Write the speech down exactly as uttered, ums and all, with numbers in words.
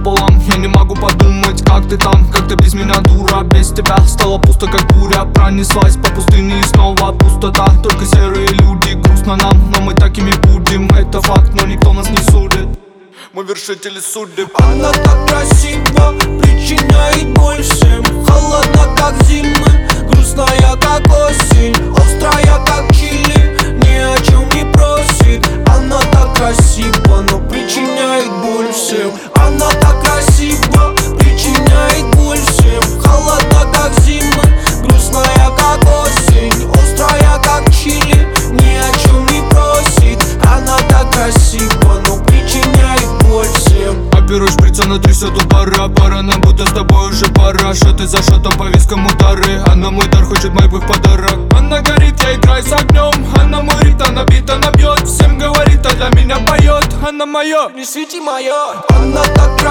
пополам. Я не могу подумать, как ты там, как ты без меня, дура. Без тебя стало пусто, как буря. Пронеслась по пустыне и снова пустота. Только серые люди, грустно нам, но мы такими будем. Это факт, но никто нас не судит. Мы вершители судеб. Она так красиво, причиняет боль всем. Холодна, как зимы, грустная, как осень, острая, как чили, ни о чем не просит. Она так красива, но причиняет боль всем. Она так красива, причиняет боль всем. Холодна, как зимы, грустная, как осень, острая, как чили, ни о чем не просит. Она так красива, но причиняет боль всем. Оперуй шприца на трясет у пара. Пара, нам будто с тобой уже пора. Шоты за шотом по вискам удары. Она мой дар, хочет моих в подарок. Она горит, я играю с огнем. Она мой рит, она бит, она бьет. Всем говорит, а для меня поет. Она моя, Не свети моя. Она так